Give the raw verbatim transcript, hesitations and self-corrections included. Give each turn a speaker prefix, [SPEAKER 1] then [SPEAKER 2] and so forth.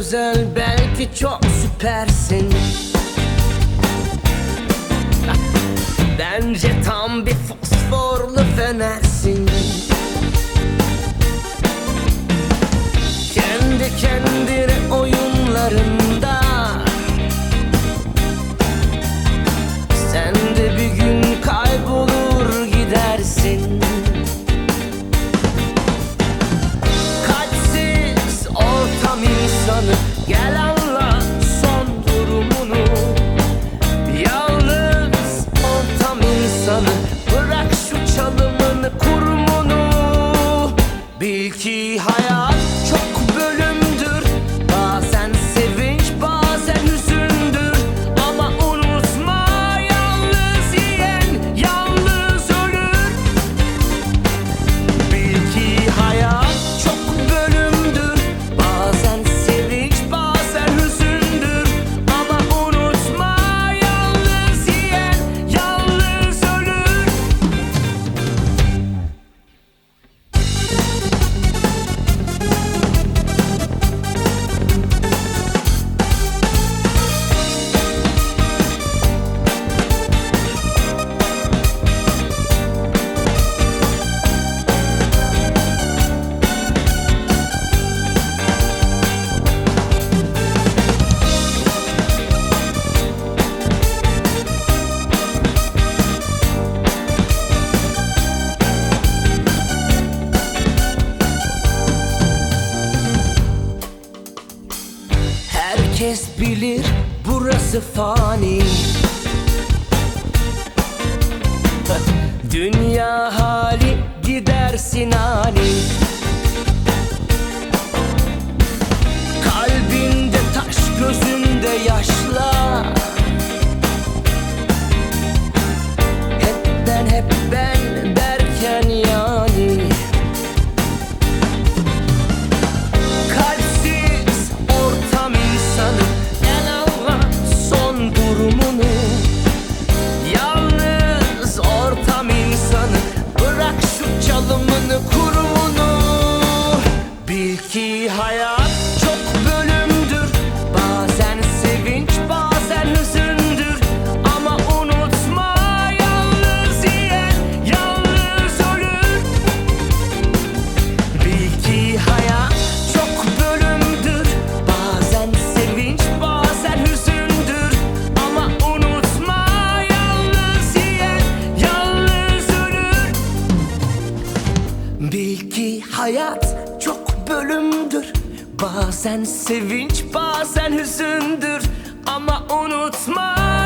[SPEAKER 1] özel, belki çok süpersin. Bence tam bir fosforlu fenersin. Kendi kendine oyunlarında sen de bir gün kaybolur gidersin. Kalpsiz ortam insanı, gel anla son durumunu. Yalnız ortam insanı, bırak şu çalımını kurumunu. Bil ki hayat çok bölümdür, bazen sevinç bazen hüzündür. Ama unutma, yalnız yiyen yalnız ölür. Bil ki hayat çok bölümdür, bazen sevinç bazen hüzündür. Ama unutma, yalnız yiyen yalnız ölür. Herkes bilir burası fani. Dünya hali, gidersin ani. Kalbinde taş, gözünde yaşlar. Hep ben, hep ben derken yani. Kalpsiz ortam insanı, gel anla son durumunu. Yalnız ortam insanı, bırak şu çalımını kurumunu. Bil ki hayat çok bölümdür, bazen sevinç bazen hüzündür. Ama unutma, yalnız yiyen yalnız ölür. Bil ki hayat çok bölümdür, bazen sevinç bazen hüzündür. Ama unutma, yalnız yiyen yalnız ölür. Bil ki hayat çok bölümdür, bazen sevinç bazen hüzündür. Ama unutma,